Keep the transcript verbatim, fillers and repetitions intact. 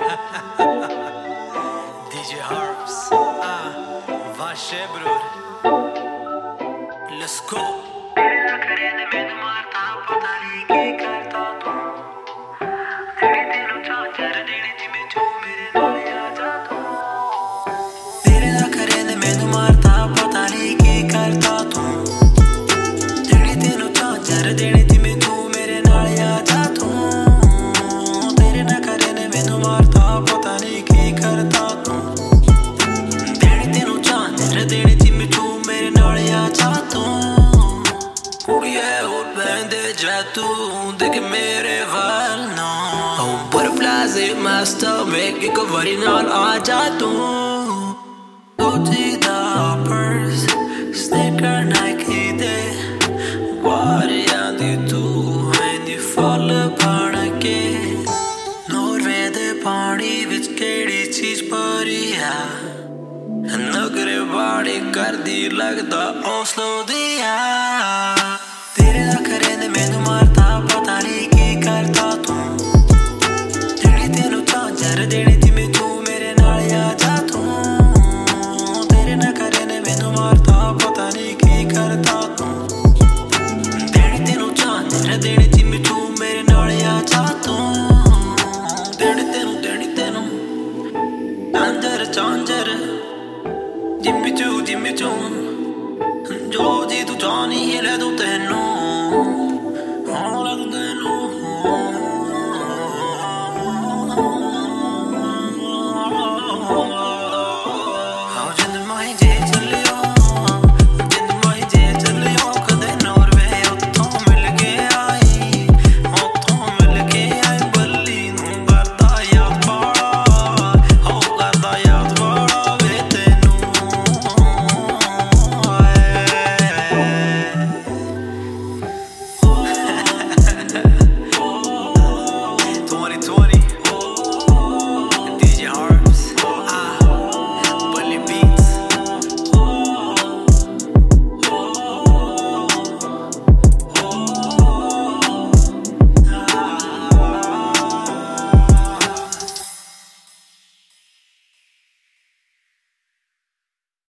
D J Harps, ah, Vashe bror, let's go. तेरे नखरे ने मैनू मारता पता नहीं की करता तू तेरे तेनू चाचर देने जिमें जो मेरे नाल आ जा तू तेरे नखरे ने मैनू मारता पता नहीं की करता तू तेरे तेनू चाचर देने जिमें जो मेरे नाल आ जा तू तेरे नखरे ने मैनू मारता पता नहीं की करता तू तेरे तेनू चाचर देने जिमें जो मेरे नाल आ जा तू तू देख मेरे वाल ना बटरफ्लाइज in my stomach एक बारी नाल आ जा तू Gucci purse sneaker Nike दे वारियां दी तू हैनी फल बन के नॉर्वे दे पानी विच केड़ी चीज भरी है नगरे बाड़ी कर दी लगदा ओस्लो दिया